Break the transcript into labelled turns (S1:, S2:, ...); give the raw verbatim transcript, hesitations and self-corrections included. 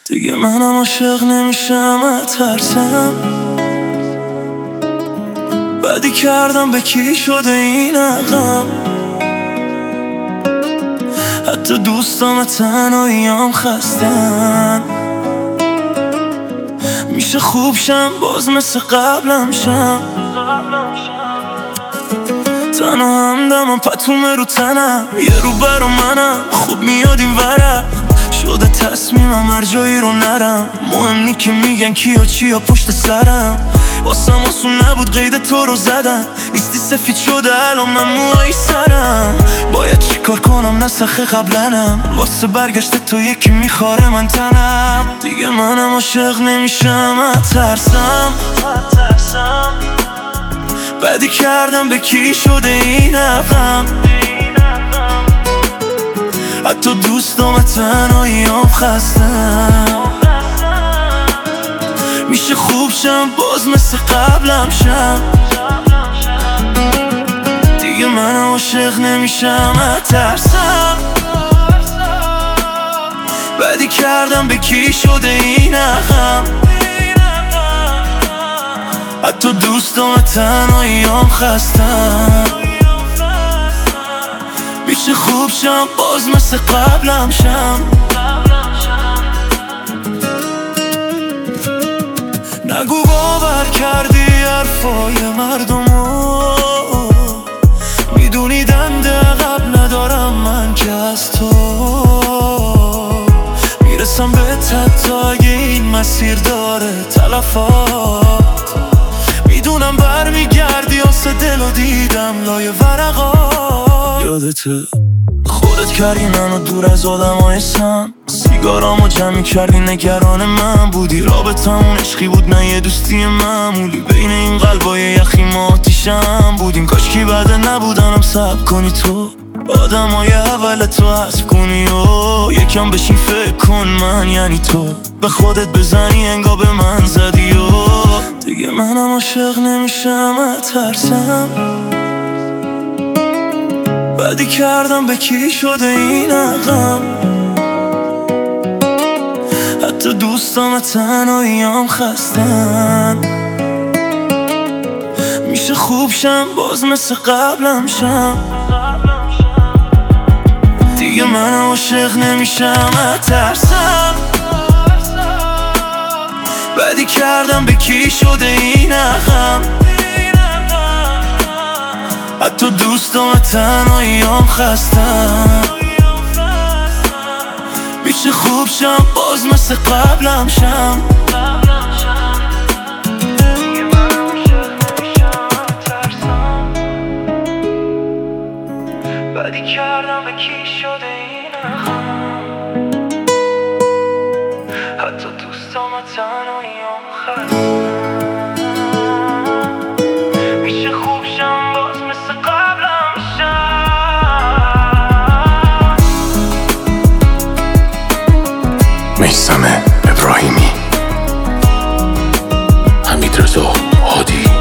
S1: دیگه منم عاشق نمیشم، اترسم بدی کردم به کی شده این عقم. حتی دوستام تنهاییام خستن. میشه خوب شم باز مثل قبلم شم، تنها همدمم پتومه رو تنم، یه رو برا منم خوب میاد این ورم. شده تصمیمم هر جایی رو نرم، مهم نی که میگن کیا چیا پشت سرم. واسم آسون نبود قید تو رو زدم، نیستی سفید شده الان من موهای سرم. باید چیکار کنم نسخه قبلنم، واسه برگشت تو یکی میخواره من تنم. دیگه منم عاشق نمیشم، اترسم بدی کردم به کی شده این عقم. حتی دوستام تنهاییام خستم. میشه خوب شم باز مثل قبلم شم، دیگه من عاشق نمیشم، اترسم بدی کردم به کی شده این عقم. حتی دوستام تنهاییام خستم. میشه خوب شم باز مثل قبلم شم. نگو باور کردی حرفای مردمو، میدونی دنده عقب ندارم من که از تو میرسم به تا اگه این مسیر داره تلفات. میدونم برمیگردی آسه دل و دیدم لای ورقات. یادته خودت کردی منو دور از آدم های سم، سیگارامو جمعی کردی نگران من بودی. رابطمون عشقی بود نه یه دوستی معمولی، بین این قلبای یخی ما آتیشم بودیم. کاشکی بده نبودنم صبر کنی تو، آدم های اول تو حذف کنی و یکم بشین فکر کن من یعنی تو به خودت بزنی انگار به من زدی. و دیگه منم عاشق نمیشم، اترسم بدی کردم به کی شده این عقم. حتی دوستام تنهاییام خستن. میشه خوب شم باز مثل قبلم شم، دیگه من عاشق نمیشم، اترسم بدی کردم به کی شده این عقم. حتی دوستام تنهاییام خستم. میشه خوب شم باز مثل قبلم شم. بدی کردم به کی شده این عقم. حتی دوستام تنهاییام خستم. میشه خوب شم باز مثل قبلم شم.
S2: میثم ابراهیمی، حمیدرضا هادی.